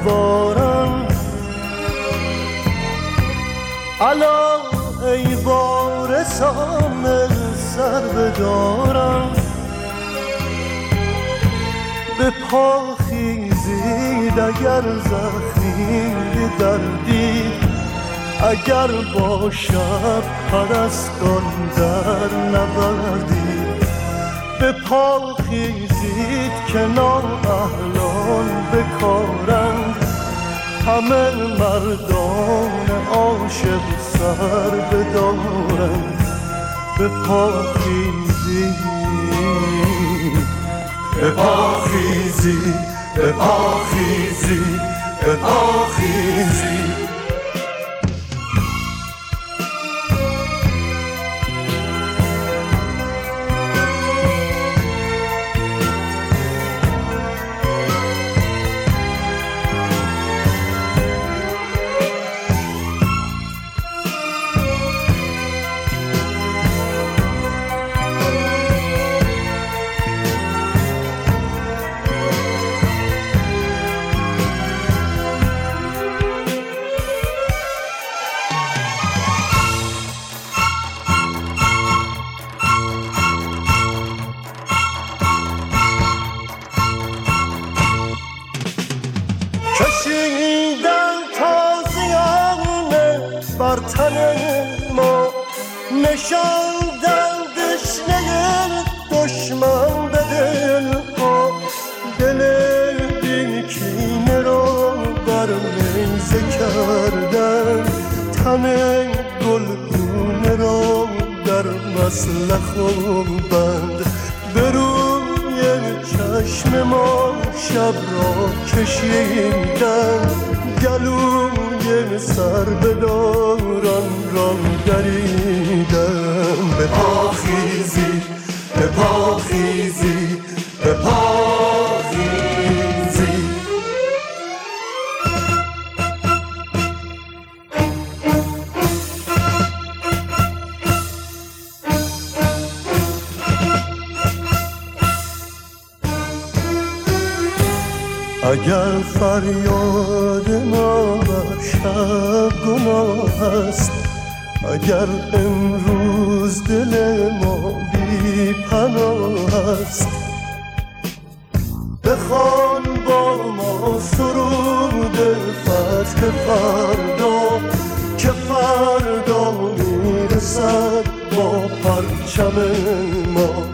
باران الا ای وارثان سر بدارم به پا خیزید اگر زخمی دردید اگر با شب پرستان در نبردید به پا خیزید که نااهلان بکارند همه مردان عاشق سر بدارند به پا خیزید به پا خیزید به پا خیزید به پا خیزید کشیدن تازیانه بر تن ما نشاندن دشنه دشمن به دل ها دل بیکینه را در نیزه کردن تن گلگونه را در مسلخ بند به روی چشم ما شب را کشیدن گلوی سر به داران را دریدن به پا خیزید به پا خیزید به پا خیزید اگر فریاد ما بر شب گناه است اگر امروز دل ما بی پناه است بخوان با ما سرود فتح فردا که فردا میرسد با پرچم ما